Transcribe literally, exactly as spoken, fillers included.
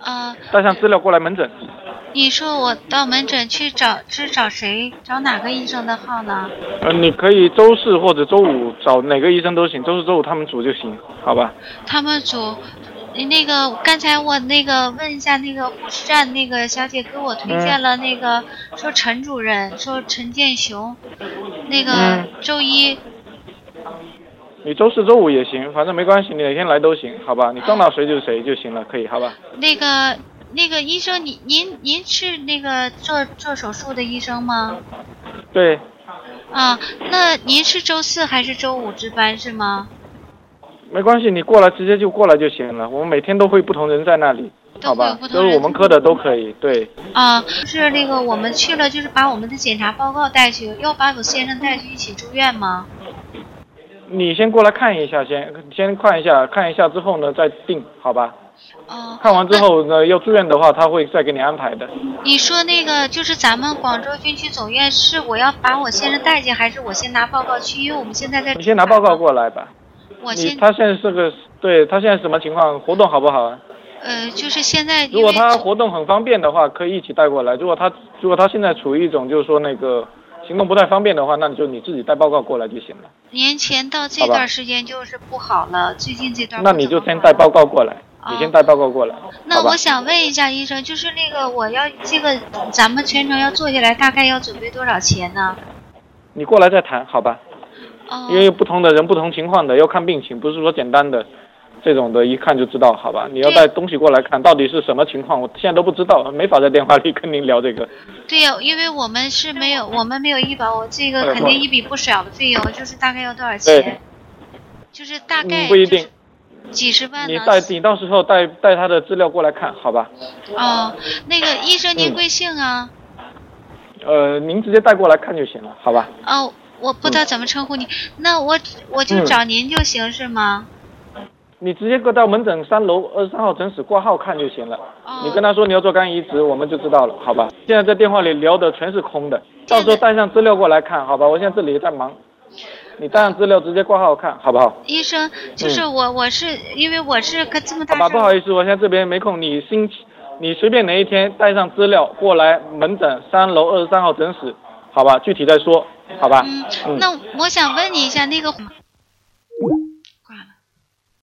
啊。 带上资料过来门诊。 你说我到门诊去找是找谁？找哪个医生的号呢？ 呃，你可以周四或者周五找哪个医生都行，周四周五他们组就行，好吧？ 他们组。那个刚才我那个问一下那个护士站那个小姐给我推荐了那个、嗯、说陈主任说陈建雄，那个周一、 嗯、你周四周五也行，反正没关系，你哪天来都行，好吧？你撞到谁就谁就行了，可以，好吧？ 那个那个医生，您您您是那个做做手术的医生吗？ 对。 啊，那您是周四还是周五值班是吗？ 没关系，你过来直接就过来就行了。我们每天都会不同人在那里，好吧？都是我们科的都可以，对。 啊，就是那个我们去了，就是把我们的检查报告带去，要把我先生带去一起住院吗？ 你先过来看一下，先先看一下，看一下之后呢再定，好吧？ 哦。 看完之后呢，要住院的话，他会再给你安排的。 你说那个就是咱们广州军区总院，是我要把我先生带进，还是我先拿报告去？因为我们现在在。 你先拿报告过来吧。 我先。 他现在是个，对他现在什么情况？活动好不好啊？ 呃，就是现在。 如果他活动很方便的话，可以一起带过来。如果他如果他现在处于一种就是说那个行动不太方便的话，那你就你自己带报告过来就行了。 年前到这段时间就是不好了，最近这段。 那你就先带报告过来。你先带报告过来。 那我想问一下医生，就是那个我要这个咱们全程要做下来，大概要准备多少钱呢？ 你过来再谈，好吧？ 哦。 因为不同的人不同情况的，要看病情，不是说简单的这种的，一看就知道，好吧？你要带东西过来看，到底是什么情况，我现在都不知道，没法在电话里跟您聊这个。 对呀、啊，因为我们是没有，我们没有医保，我这个肯定一笔不小的费用，就是大概要多少钱？就是大概、就是。 不一定。 几十万呢？ 你带你到时候带带他的资料过来看，好吧？ 哦，那个医生您贵姓啊？ 嗯、呃，您直接带过来看就行了，好吧？ 哦，我不知道怎么称呼你，嗯、那我我就找您就行、嗯、是吗？ 你直接过到门诊三楼二十三号诊室挂号看就行了。哦。你跟他说你要做肝移植，我们就知道了，好吧？现在在电话里聊的全是空的，到时候带上资料过来看，好吧？我现在这里也在忙。你带上资料直接挂号看，好不好？ 医生，就是我，嗯、我是因为我是个这么大事。 好吧，不好意思，我现在这边没空。你星期，你随便哪一天带上资料过来门诊三楼二十三号诊室，好吧？具体再说，好吧？ 嗯，嗯那我想问你一下，那个